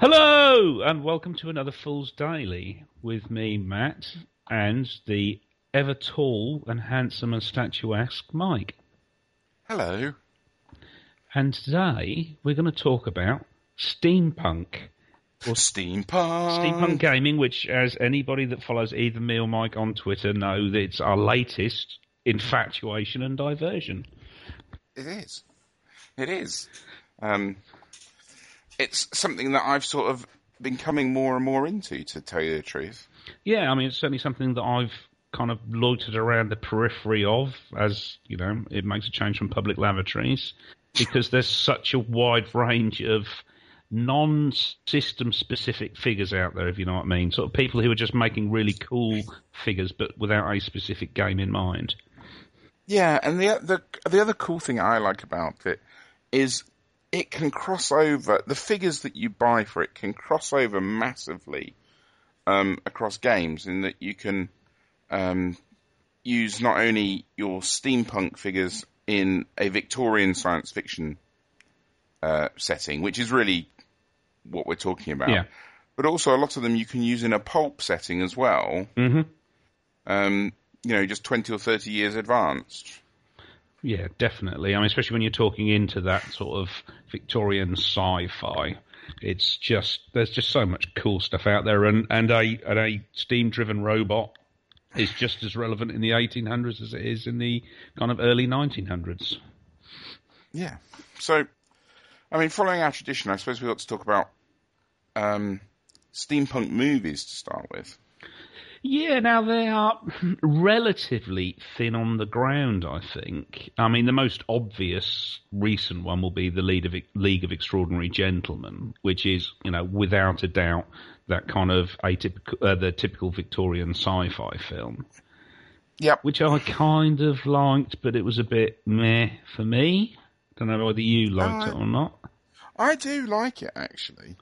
Hello, and welcome to another Fool's Daily with me, Matt, and the ever tall and handsome and statuesque Mike. Hello. And today we're going to talk about steampunk. Or steampunk. Steampunk gaming, which, as anybody that follows either me or Mike on Twitter know, that it's our latest infatuation and diversion. It is. It is. It's something that I've sort of been coming more and more into, to tell you the truth. Yeah, I mean, it's certainly something that I've kind of loitered around the periphery of, as, you know, it makes a change from public lavatories, because there's such a wide range of non-system specific figures out there, if you know what I mean. Sort of people who are just making really cool figures, but without a specific game in mind. Yeah, and the other cool thing I like about it is it can cross over. The figures that you buy for it can cross over massively across games, in that you can use not only your steampunk figures in a Victorian science fiction setting, which is really what we're talking about, yeah, but also a lot of them you can use in a pulp setting as well. Mm-hmm. Just 20 or 30 years advanced. Yeah, definitely. I mean, especially when you're talking into that sort of Victorian sci-fi, it's just there's just so much cool stuff out there, and a steam-driven robot is just as relevant in the 1800s as it is in the kind of early 1900s. Yeah. So, I mean, following our tradition, I suppose we ought to talk about steampunk movies to start with. Yeah, now they are relatively thin on the ground, I think. I mean, the most obvious recent one will be the League of Extraordinary Gentlemen, which is, you know, without a doubt, that kind of the typical Victorian sci-fi film. Yep. Which I kind of liked, but it was a bit meh for me. Don't know whether you liked it or not. I do like it, actually.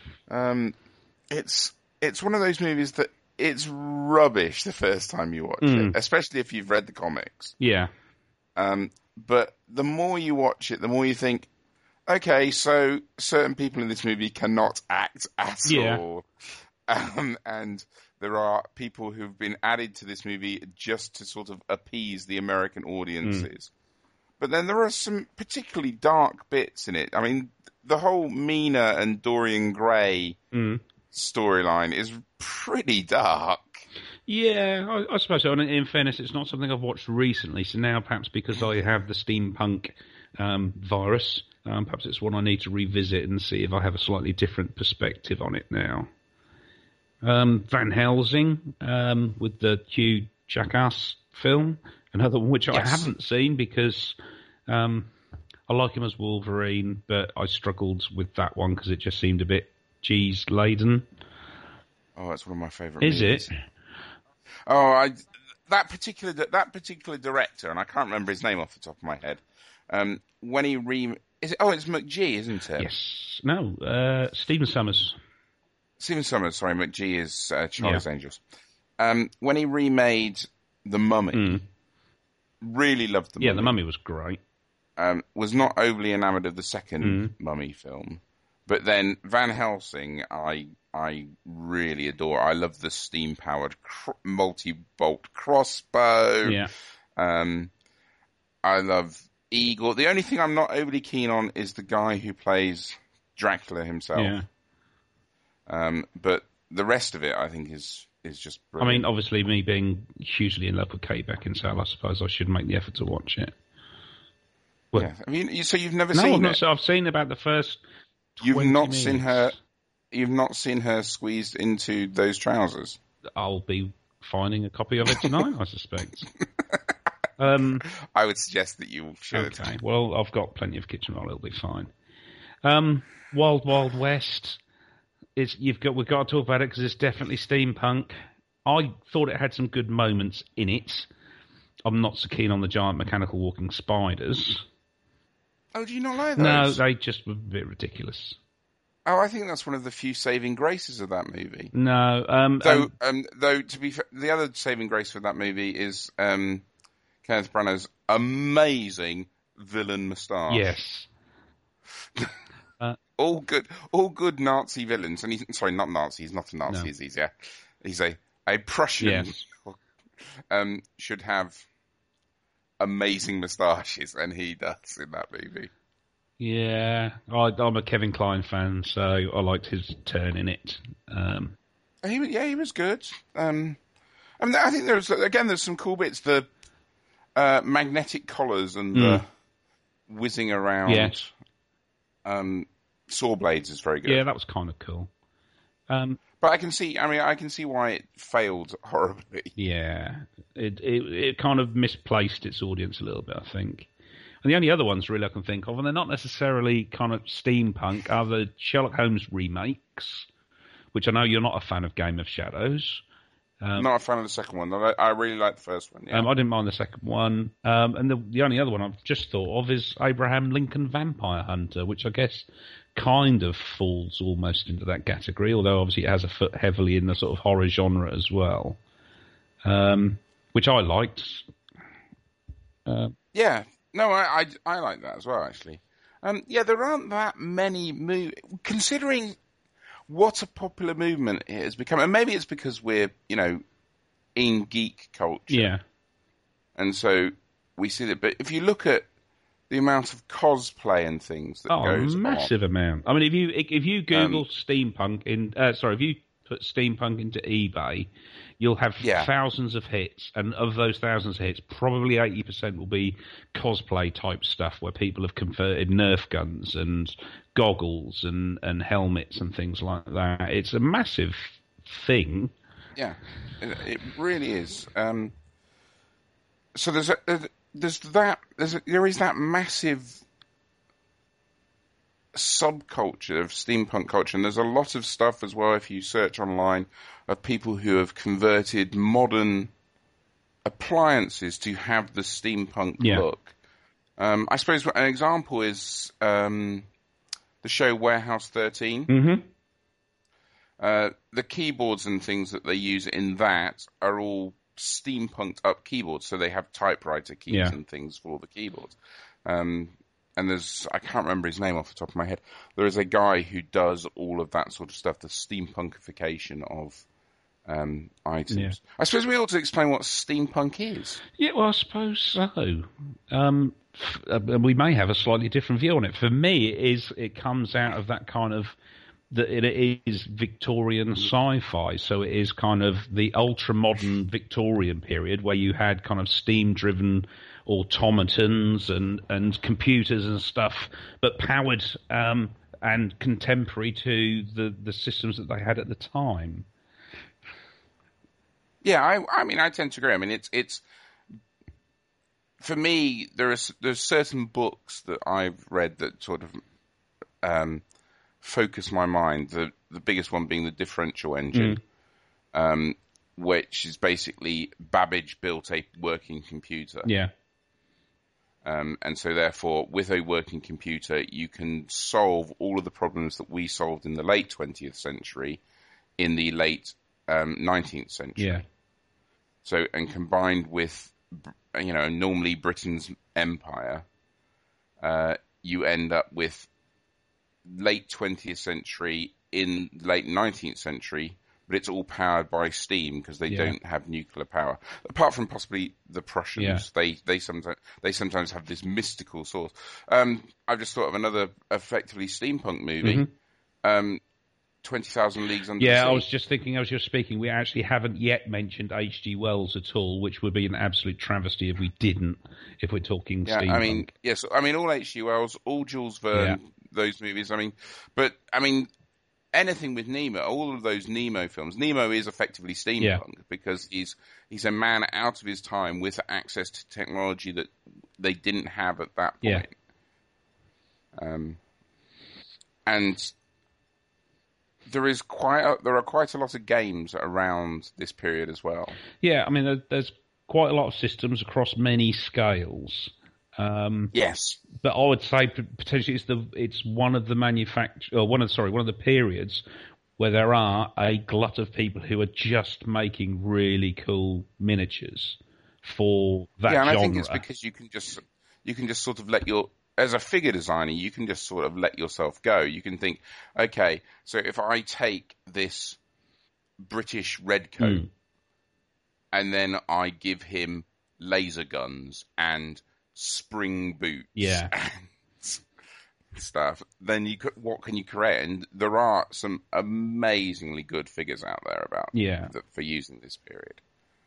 It's one of those movies that it's rubbish the first time you watch it, especially if you've read the comics. Yeah. But the more you watch it, the more you think, okay, so certain people in this movie cannot act at all. And there are people who've been added to this movie just to sort of appease the American audiences. But then there are some particularly dark bits in it. I mean, the whole Mina and Dorian Gray storyline is pretty dark. Yeah, I suppose so. And in fairness, it's not something I've watched recently, so now perhaps because I have the steampunk virus, perhaps it's one I need to revisit and see if I have a slightly different perspective on it now. Van Helsing, with the Hugh Jackass film, another one which I haven't seen because I like him as Wolverine, but I struggled with that one because it just seemed a bit cheese-laden. Oh, that's one of my favourite movies. Is it? Oh, that particular director, and I can't remember his name off the top of my head. When he it's McGee, isn't it? Yes. No, Stephen Summers. Stephen Summers, sorry, McGee is Charlie's Angels. When he remade The Mummy, really loved The Mummy. Yeah, The Mummy was great. Was not overly enamoured of the second Mummy film. But then Van Helsing, I really adore. I love the steam-powered multi-bolt crossbow. Yeah. I love Igor. The only thing I'm not overly keen on is the guy who plays Dracula himself. Yeah. But the rest of it, I think, is just brilliant. I mean, obviously, me being hugely in love with Kate Beckinsale, I suppose I should make the effort to watch it. Well, yeah. I mean, so you've never seen it? No, I've seen about the first 20 You've not minutes. seen her... You've not seen her squeezed into those trousers? I'll be finding a copy of it tonight, I suspect. I would suggest that you should. Okay, well, I've got plenty of kitchen roll, it'll be fine. Wild Wild West, we've got to talk about it because it's definitely steampunk. I thought it had some good moments in it. I'm not so keen on the giant mechanical walking spiders. Oh, do you not like those? No, they just were a bit ridiculous. Oh, I think that's one of the few saving graces of that movie. No, though to be fair, the other saving grace for that movie is Kenneth Branagh's amazing villain moustache. Yes. All good Nazi villains, and sorry, not Nazi. He's not a Nazi. No. He's a Prussian. Yes. Should have amazing moustaches, and he does in that movie. Yeah, I'm a Kevin Kline fan, so I liked his turn in it. He was good. I mean, I think there's some cool bits. The magnetic collars and the whizzing around. Yes. Saw blades is very good. Yeah, that was kind of cool. But I can see why it failed horribly. Yeah, it kind of misplaced its audience a little bit, I think. And the only other ones really I can think of, and they're not necessarily kind of steampunk, are the Sherlock Holmes remakes, which I know you're not a fan of Game of Shadows. Not a fan of the second one. I really like the first one. Yeah. I didn't mind the second one. And the only other one I've just thought of is Abraham Lincoln Vampire Hunter, which I guess kind of falls almost into that category, although obviously it has a foot heavily in the sort of horror genre as well, which I liked. Yeah. No, I like that as well, actually. There aren't that many movies, considering what a popular movement it has become. And maybe it's because we're, in geek culture. Yeah. And so we see that. But if you look at the amount of cosplay and things that goes on. Oh, massive amount. I mean, if you Google steampunk if you put steampunk into eBay, you'll have thousands of hits, and of those thousands of hits, probably 80% will be cosplay type stuff where people have converted Nerf guns and goggles and helmets and things like that. It's a massive thing. Yeah, it really is. So there is that massive subculture of steampunk culture, and there's a lot of stuff as well, if you search online, of people who have converted modern appliances to have the steampunk look. I suppose an example is the show Warehouse 13. Mm-hmm. The keyboards and things that they use in that are all steampunked up keyboards, so they have typewriter keys and things for all the keyboards. And I can't remember his name off the top of my head. There is a guy who does all of that sort of stuff, the steampunkification of items. Yeah. I suppose we ought to explain what steampunk is. Yeah, well, I suppose so. We may have a slightly different view on it. For me, it comes out of that kind of, that it is Victorian sci-fi, so it is kind of the ultra-modern Victorian period where you had kind of steam-driven automatons and computers and stuff, but powered and contemporary to the systems that they had at the time. Yeah, I mean, I tend to agree. I mean, it's for me, there's certain books that I've read that sort of focus my mind. The biggest one being the Differential Engine, which is basically Babbage built a working computer. Yeah. And so therefore, with a working computer, you can solve all of the problems that we solved in the late 20th century in the late 19th century. Yeah. So, and combined with, normally Britain's empire, you end up with late 20th century in late 19th century, but it's all powered by steam because they don't have nuclear power. Apart from possibly the Prussians, they sometimes have this mystical source. I've just thought of another effectively steampunk movie, 20,000 Leagues Under the Sea. Yeah, I was just thinking as you're speaking, we actually haven't yet mentioned H.G. Wells at all, which would be an absolute travesty if we didn't, if we're talking steampunk. All H.G. Wells, all Jules Verne, those movies. Anything with Nemo, all of those Nemo films. Nemo is effectively steampunk because he's a man out of his time with access to technology that they didn't have at that point. And there are quite a lot of games around this period as well. Yeah, I mean, there's quite a lot of systems across many scales. Yes, but I would say potentially it's one of the periods where there are a glut of people who are just making really cool miniatures for that genre. Yeah, and I think it's because you can just sort of let your as a figure designer, you can just sort of let yourself go. You can think, okay, so if I take this British redcoat and then I give him laser guns and spring boots and stuff, then what can you create? And there are some amazingly good figures out there about for using this period.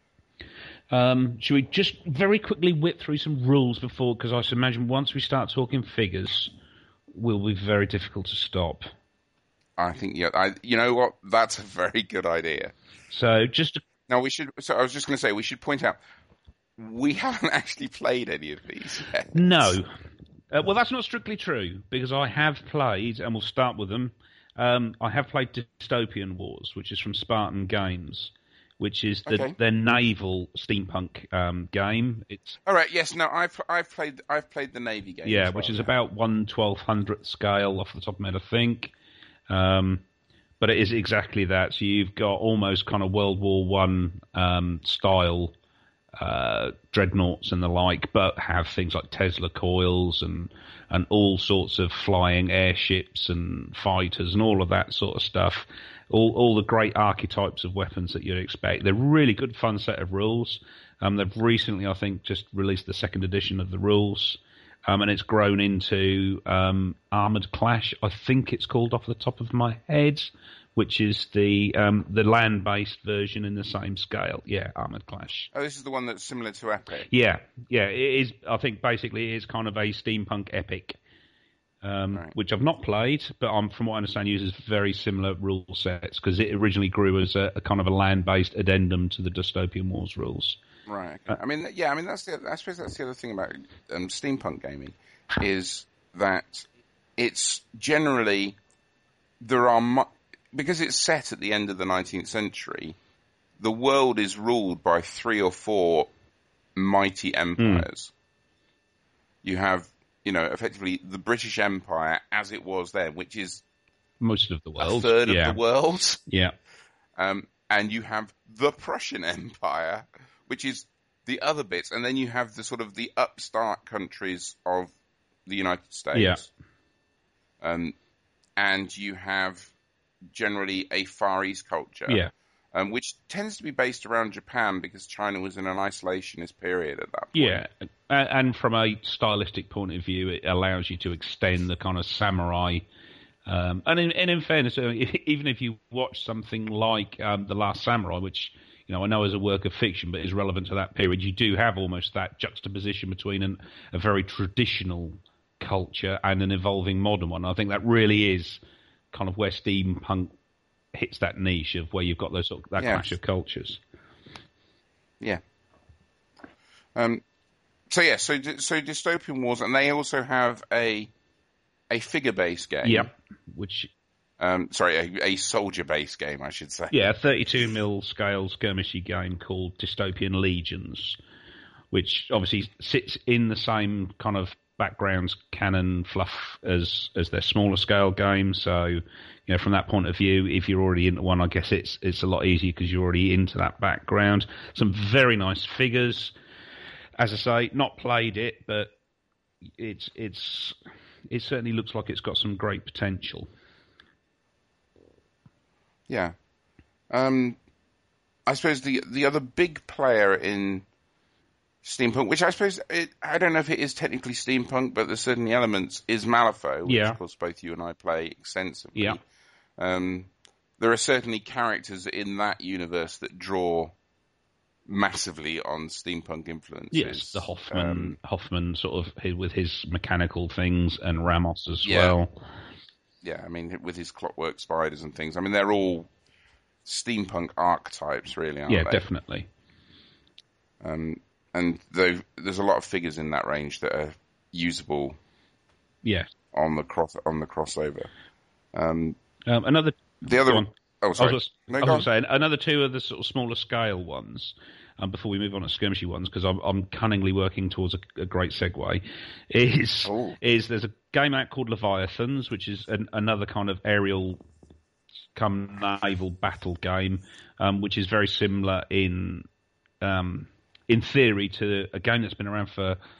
Should we just very quickly whip through some rules before? Because I should imagine once we start talking figures, will be very difficult to stop. I think, you know what? That's a very good idea. So just now we should. So I was just going to say we should point out we haven't actually played any of these yet. No. Well, that's not strictly true because I have played, and we'll start with them. I have played Dystopian Wars, which is from Spartan Games, which is their naval steampunk game. It's all right. Yes. No. I've played the Navy game. Yeah, which is about 1/1200th scale off the top of my head, I think. But it is exactly that. So you've got almost kind of World War One style dreadnoughts and the like, but have things like Tesla coils and all sorts of flying airships and fighters and all of that sort of stuff. All the great archetypes of weapons that you'd expect. They're a really good, fun set of rules. They've recently, I think, just released the second edition of the rules. And it's grown into Armoured Clash, I think it's called off the top of my head, which is the land-based version in the same scale. Yeah, Armoured Clash. Oh, this is the one that's similar to Epic. Yeah, it is. I think basically it is kind of a steampunk epic, right. Which I've not played, but from what I understand, uses very similar rule sets because it originally grew as a kind of a land-based addendum to the Dystopian Wars rules. Right. I suppose that's the other thing about steampunk gaming is that it's generally because it's set at the end of the 19th century, the world is ruled by 3 or 4 mighty empires. You have, effectively the British Empire as it was then, which is most of the world, a third of the world. Yeah. And you have the Prussian Empire, which is the other bits, and then you have the sort of the upstart countries of the United States. Yeah. And you have generally a Far East culture, which tends to be based around Japan because China was in an isolationist period at that point. Yeah, and from a stylistic point of view, it allows you to extend the kind of samurai. And in fairness, even if you watch something like The Last Samurai, which I know is a work of fiction, but is relevant to that period, you do have almost that juxtaposition between a very traditional culture and an evolving modern one. I think that really is kind of where steampunk hits that niche of where you've got those that clash of cultures. Yeah. So Dystopian Wars, and they also have a figure-based game. Yep. Which. A soldier-based game, I should say. Yeah, a 32mm scale skirmishy game called Dystopian Legions, which obviously sits in the same kind of backgrounds, canon fluff as their smaller scale games. So, from that point of view, if you're already into one, I guess it's a lot easier because you're already into that background. Some very nice figures. As I say, not played it, but it certainly looks like it's got some great potential. Yeah. I suppose the other big player in steampunk, which I suppose, I don't know if it is technically steampunk, but there's certainly elements, is Malifaux, which of course both you and I play extensively. Yeah. There are certainly characters in that universe that draw massively on steampunk influences. Yes, the Hoffman sort of with his mechanical things, and Ramos as well. Yeah, I mean, with his clockwork spiders and things. I mean, they're all steampunk archetypes, really, aren't they? Yeah, definitely. And there's a lot of figures in that range that are usable. Yeah. On the crossover. Another. The other one. Oh, sorry. I was going to say another two of the sort of smaller scale ones. Before we move on to skirmishy ones, because I'm cunningly working towards a great segue, is there's a game out called Leviathans, which is another kind of aerial come naval battle game, which is very similar in theory to a game that's been around for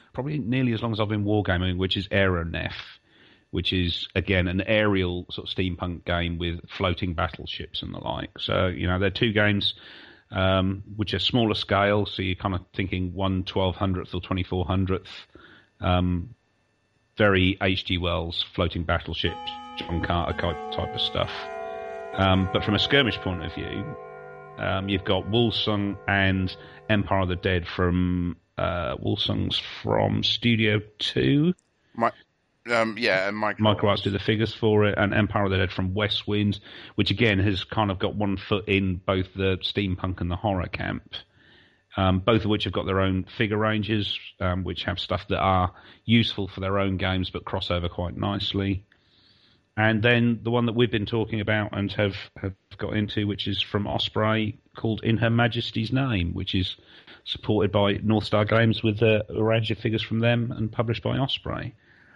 probably nearly as long as I've been wargaming, which is Aeronef, which is, again, an aerial sort of steampunk game with floating battleships and the like. So, they're two games which are smaller scale, so you're kind of thinking 1/1200th or 2400th. Very H.G. Wells, floating battleships, John Carter type of stuff. But from a skirmish point of view, you've got Wolsung and Empire of the Dead from Wolsung's from Studio 2. And Michael Arts did the figures for it, and Empire of the Dead from Westwind, which again has kind of got one foot in both the steampunk and the horror camp. Both of which have got their own figure ranges, which have stuff that are useful for their own games but cross over quite nicely. And then the one that we've been talking about and have got into, which is from Osprey, called In Her Majesty's Name, which is supported by North Star Games with a range of figures from them and published by Osprey.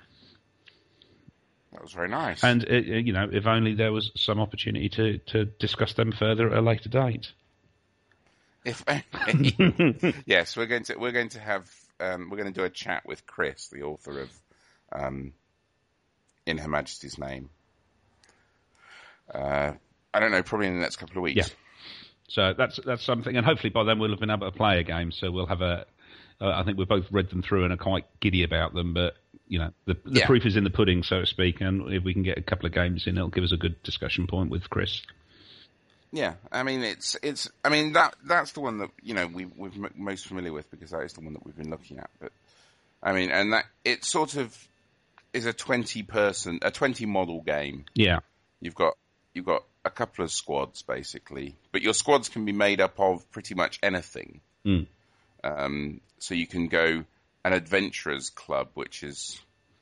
That was very nice. And, if only there was some opportunity to discuss them further at a later date. If only. Yes, we're going to do a chat with Chris, the author of In Her Majesty's Name. I don't know, probably in the next couple of weeks. Yeah. So that's something, and hopefully by then we'll have been able to play a game. So we'll have I think we've both read them through and are quite giddy about them, but the proof is in the pudding, so to speak. And if we can get a couple of games in, it'll give us a good discussion point with Chris. Yeah, I mean that's the one that we're most familiar with, because that is the one that we've been looking at. But I mean, and that it sort of is a 20 model game. Yeah, you've got a couple of squads basically, but your squads can be made up of pretty much anything. So you can go an adventurers club, which is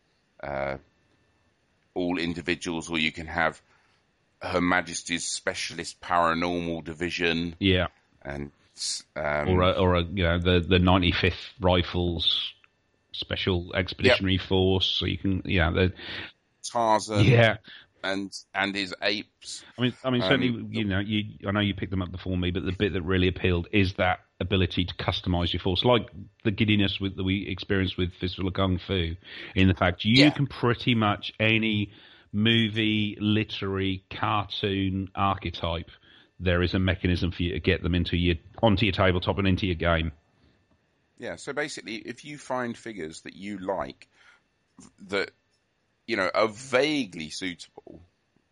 all individuals, or you can have Her Majesty's Specialist Paranormal Division. Yeah, and or the 95th Rifles Special Expeditionary Force. So you can the Tarzan. Yeah. And his apes. I mean, certainly, I know you picked them up before me, but the bit that really appealed is that ability to customize your force, like the giddiness that we experienced with Fistful of Kung Fu, in the fact you can pretty much any movie, literary, cartoon archetype, there is a mechanism for you to get them onto your tabletop and into your game. Yeah, so basically, if you find figures that you like, that are vaguely suitable,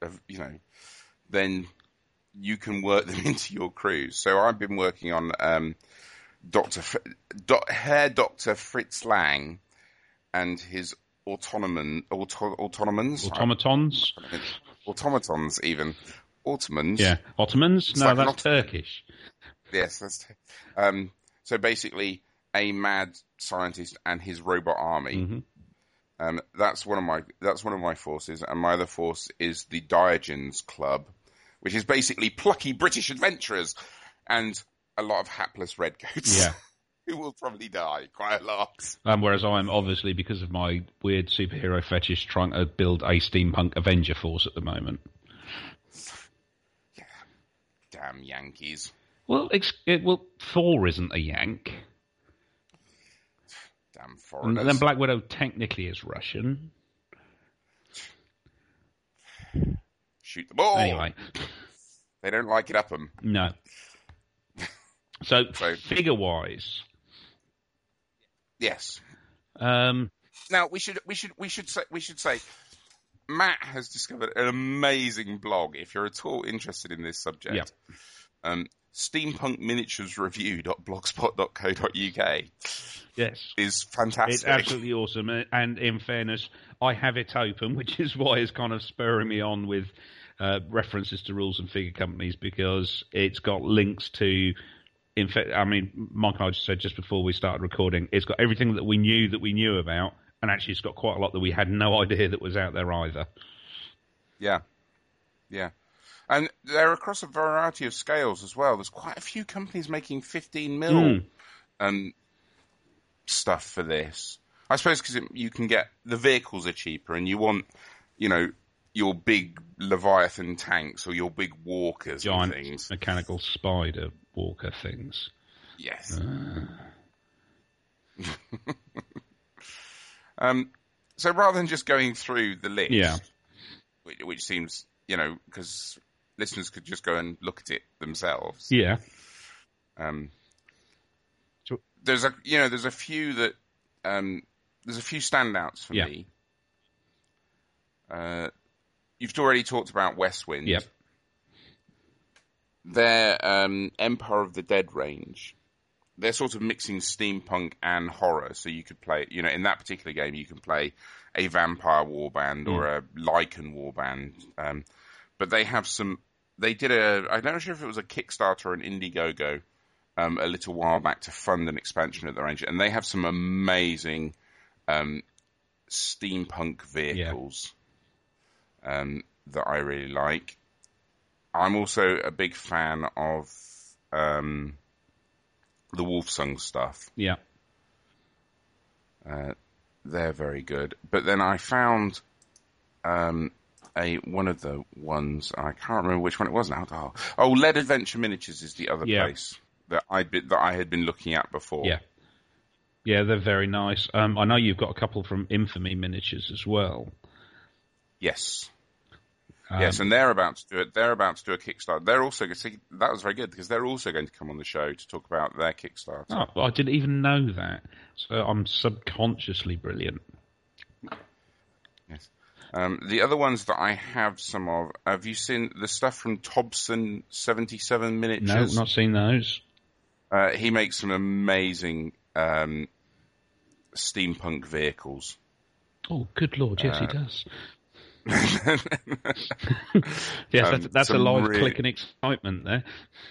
then you can work them into your crews. So I've been working on Herr Dr. Fritz Lang and his automatons, even. Ottomans. Yeah, Ottomans? No, that's Turkish. Yes, that's so basically a mad scientist and his robot army. Mm-hmm. That's one of my forces, and my other force is the Diogenes Club, which is basically plucky British adventurers and a lot of hapless redcoats. Yeah. Who will probably die quite a lot. Whereas I'm obviously, because of my weird superhero fetish, trying to build a steampunk Avenger force at the moment. Yeah. Damn Yankees. Well, Thor isn't a Yank. Damn foreigners. And then Black Widow technically is Russian. Shoot the ball. Anyway. They don't like it up them. No. So figure-wise. Yes. Now we should say Matt has discovered an amazing blog. If you're at all interested in this subject, steampunkminiaturesreview.blogspot.co.uk. Yes, is fantastic. It's absolutely awesome. And in fairness, I have it open, which is why it's kind of spurring me on with references to rules and figure companies, because it's got links to. In fact, I mean, Mike and I just said just before we started recording, it's got everything that we knew about, and actually it's got quite a lot that we had no idea that was out there either. Yeah. Yeah. And they're across a variety of scales as well. There's quite a few companies making 15 mil stuff for this. I suppose because you can get, the vehicles are cheaper, and you want, your big Leviathan tanks or your big walkers giant and things. Mechanical spider walker things. Yes. So rather than just going through the list, Yeah. which seems, because listeners could just go and look at it themselves. Yeah. There's a few that there's a few standouts for me. You've already talked about West Wind. Yep. Their Empire of the Dead range. They're sort of mixing steampunk and horror. So you could play, in that particular game, you can play a vampire warband or a lichen warband. But they have they did I'm not sure if it was a Kickstarter or an Indiegogo a little while back to fund an expansion of the range. And they have some amazing steampunk vehicles that I really like. I'm also a big fan of the Wolfsong stuff. Yeah. They're very good. But then I found one of the ones, I can't remember which one it was now. Oh, Lead Adventure Miniatures is the other place that I had been looking at before. Yeah. Yeah, they're very nice. I know you've got a couple from Infamy Miniatures as well. Yes. Yes, and they're about to do it. They're about to do a Kickstarter. They're also that was very good because they're also going to come on the show to talk about their Kickstarter. Oh, well, I didn't even know that. So I'm subconsciously brilliant. Yes. The other ones that I have some of. Have you seen the stuff from Tobson 77 Miniatures? No, not seen those. He makes some amazing steampunk vehicles. Oh, good Lord! Yes, he does. Yes, that's a lot of click and excitement there.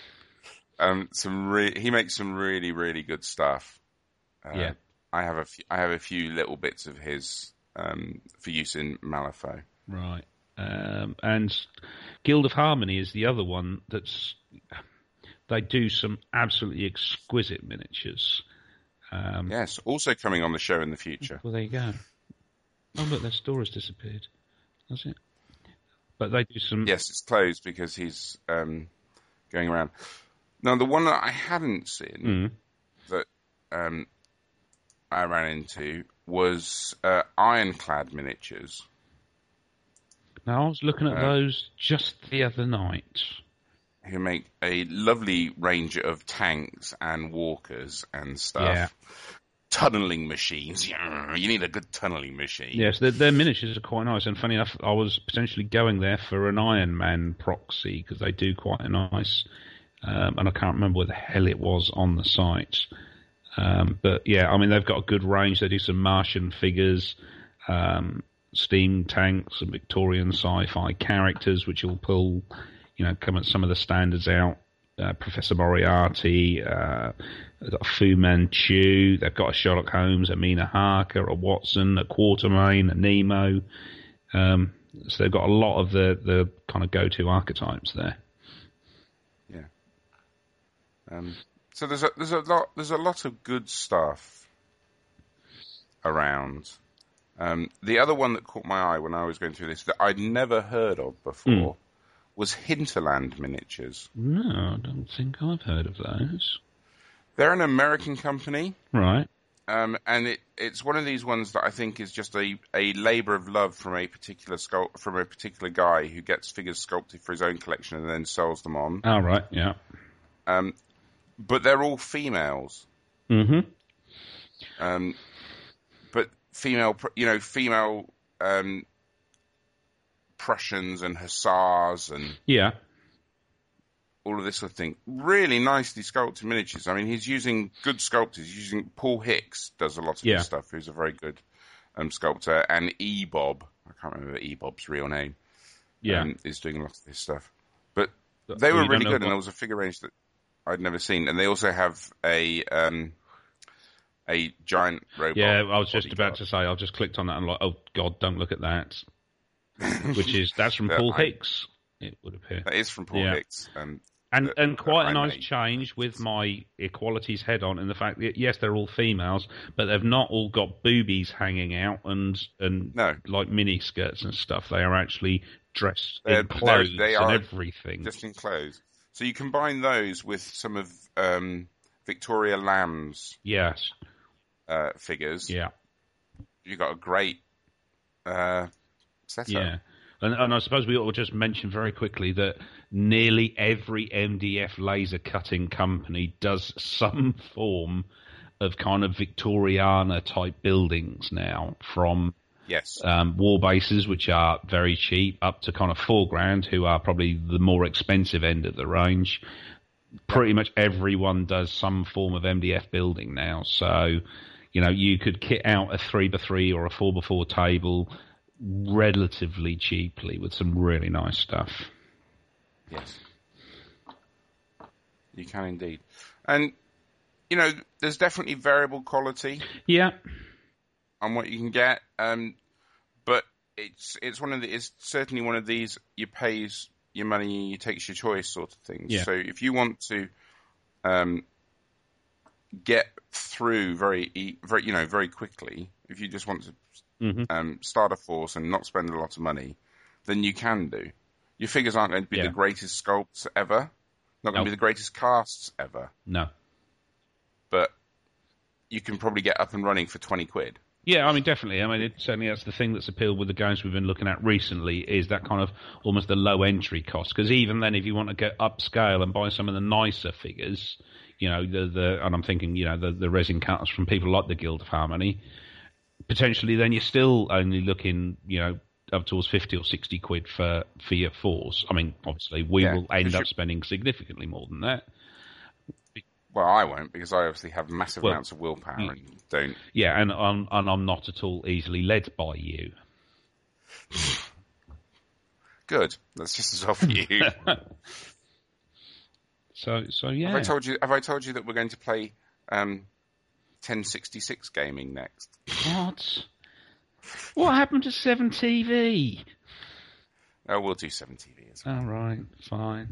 He makes some really, really good stuff. Yeah, I have a few little bits of his for use in Malifaux. Right, and Guild of Harmony is the other one they do some absolutely exquisite miniatures. Yes, also coming on the show in the future. Well, there you go. Oh, look, their store has disappeared. That's it. But they do some... Yes, it's closed because he's going around. Now, the one that I hadn't seen that I ran into was Ironclad Miniatures. Now, I was looking at those just the other night. Who make a lovely range of tanks and walkers and stuff. Yeah. Tunneling machines. You need a good tunneling machine. Yes, their miniatures are quite nice. And funny enough, I was potentially going there for an Iron Man proxy because they do quite a nice. And I can't remember where the hell it was on the site. But yeah, I mean, they've got a good range. They do some Martian figures, steam tanks, and Victorian sci-fi characters, which will pull, come at some of the standards out. Professor Moriarty, they've got a Fu Manchu, they've got a Sherlock Holmes, a Mina Harker, a Watson, a Quatermain, a Nemo. So they've got a lot of the kind of go-to archetypes there. Yeah. So there's a lot of good stuff around. The other one that caught my eye when I was going through this that I'd never heard of before was Hinterland Miniatures. No, I don't think I've heard of those. They're an American company. Right. And it's one of these ones that I think is just a labour of love from a particular guy who gets figures sculpted for his own collection and then sells them on. Oh, right, yeah. But they're all females. Mm-hmm. But female Prussians and Hussars and all of this sort of thing. Really nicely sculpted miniatures. I mean, he's using good sculptors. He's using Paul Hicks does a lot of this stuff. Who's a very good sculptor, and E-Bob. I can't remember E-Bob's real name. Is doing a lot of this stuff. But they were really good, and there was a figure range that I'd never seen. And they also have a giant robot. Yeah, I was just about to say. I just clicked on that and like, oh God, don't look at that. That's from Paul Hicks, it would appear. That is from Paul Hicks. And quite a nice change with my equalities head on in the fact that, yes, they're all females, but they've not all got boobies hanging out and like mini skirts and stuff. They are actually dressed in clothes and everything. Just in clothes. So you combine those with some of Victoria Lamb's figures. Yeah. a great setup. Yeah. And I suppose we ought to just mention very quickly that nearly every MDF laser cutting company does some form of kind of Victoriana type buildings now, from Yes. War bases, which are very cheap, up to kind of $4,000, who are probably the more expensive end of the range. Pretty much everyone does some form of MDF building now. So, you could kit out a 3x3 or a 4x4 table relatively cheaply with some really nice stuff. Yes. You can indeed. And, there's definitely variable quality. Yeah. On what you can get. But it's certainly one of these, you pays your money, you takes your choice sort of things. Yeah. So if you want to get through very quickly, if you just want to start a force and not spend a lot of money, then you can do. Your figures aren't going to be the greatest sculpts ever, not going to be the greatest casts ever. No. But you can probably get up and running for 20 quid. Yeah, I mean, definitely. I mean, certainly that's the thing that's appealed with the games we've been looking at recently, is that kind of almost the low entry cost. Because even then, if you want to get upscale and buy some of the nicer figures, and I'm thinking, the resin cuts from people like the Guild of Harmony, potentially then you're still only looking, up towards 50 or 60 quid for your force. I mean, obviously, we will end up spending significantly more than that. Well, I won't, because I obviously have massive amounts of willpower and don't. Yeah, and I'm not at all easily led by you. Good. That's just as well for you. So yeah. Have I told you that we're going to play 1066 gaming next? What happened to 7TV? Oh, we'll do 7TV as well. All right, fine.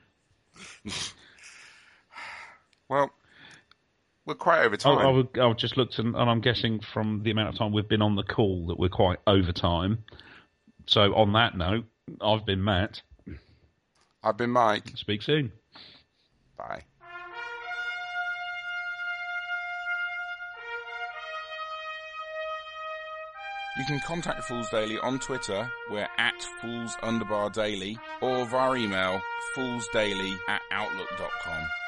Well, we're quite over time. I've just looked, and I'm guessing from the amount of time we've been on the call that we're quite over time. So on that note, I've been Matt. I've been Mike. Speak soon. Bye. You can contact Fools Daily on Twitter, we're at Fools_Daily, or via email, foolsdaily@outlook.com.